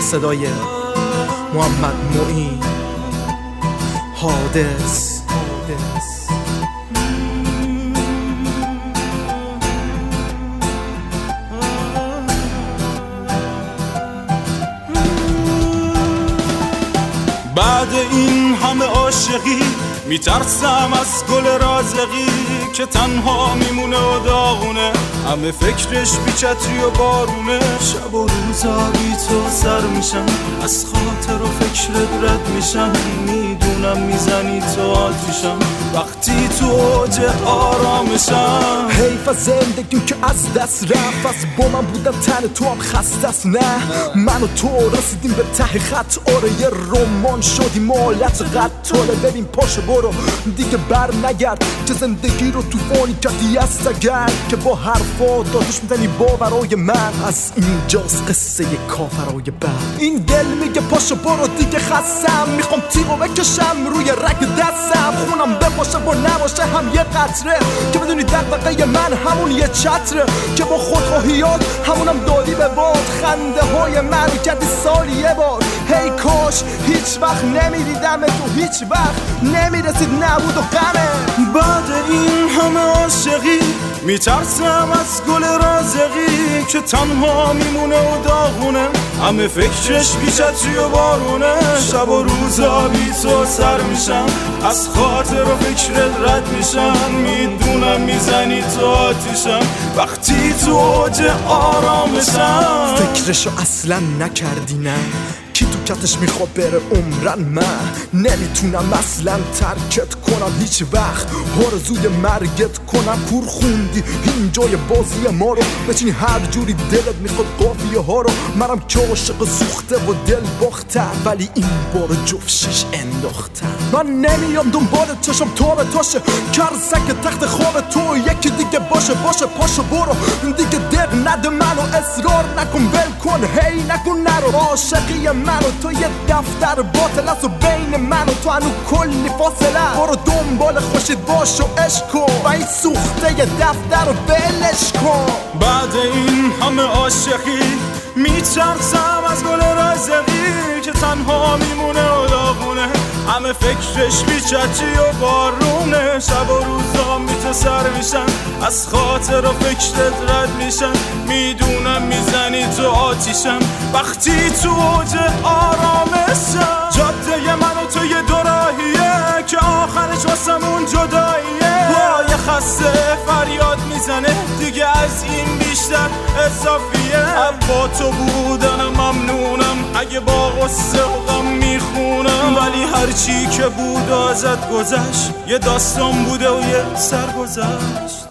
صدای محمد معین حادث. بعد این همه عاشقی میترسم از گل رازقی که تنها میمونه و داغونه، همه فکرش بی چتری و بارونه. شب و روزا بی تو سر میشن، از خاطر و فکرت رد میشن. میدونم میزنی تو آتیشم وقتی تو اوج آرامشم. حیف از زندگیم که از دست رفت، از با من بودن تن تو هم خسته است. نه من و تو رسیدیم به ته خط، آره یه رمان شدیم حالت قتاله. ببین پاشو برو دیگه بر نگرد که زندگی رو توفانی کردی است اگر که با حرفا دادش میزنی باورای من. از اینجاست قصه کافرای بر. این دل میگه پاشو برو دیگه خستم، میخوام تیغو بکشم روی رگ دستم. خونم بپاشه و نباشه هم یه قطره، که بدونی دغدغه من همون یه چتره. که با خودخواهیات همونم دادی به باد، خنده های من کردی سالی یه بار. هی کاش هیچ وقت نمیدیدم تو، هیچ وقت نمیرسید نبود و غمه. بعد این همه عاشقی میترسم از گل رازقی که تنها میمونه و داغونه، همه فکرش بی چتری و بارونه. شب و روزا بی تو سر میشن، از خاطر و فکرت رد میشن. میدونم میزنی تو آتیشم وقتی تو اوج آرامشم. فکرشو اصلا نکردی نه، کی تو کتش میخواد بره عمرن؟ من نمیتونم اصلا ترکت کنم هیچ وقت، آرزوی مرگت کنم. کور خوندی اینجای بازی ما رو، بچینی هر جوری دلت میخواد قافیه ها رو. منم که عاشق سوخته و دل باختم، ولی این بار جفت شیش انداختم. من نمیام دنبال چشم تو به تاشه، کرسک تخت خواب تو یکی دیگه باشه. پاشو برو دیگه دق نده منو، اصرار نکن ول کن هی نکن نرو. عاشقی من و تو یه دفتر باطل است و بین من و تو هنو کلی فاصله. برو دنبال خوشید باش و عشق کن و این سوخته یه دفتر رو بلش کن. بعد این همه عاشقی میترسم از گل رازقی که تنها میمونه و داغونه، همه فکرش بی چتری و بارونه. شب و روزا بی تو سر میشن، از خاطر و فکرت رد میشن. میدونم میزنی تو آتیشم وقتی تو اوج آرامشم. جاده من و تو یه دوراهیه که آخرش واسمون جداییه. پای خسته فریاد میزنه دیگه از این بیشتر اضافیه. با تو بودن ممنونم، اگه با غصه و غم میخونم. ولی هرچی که بود ازت گذشت، یه داستان بوده و یه سرگذشت.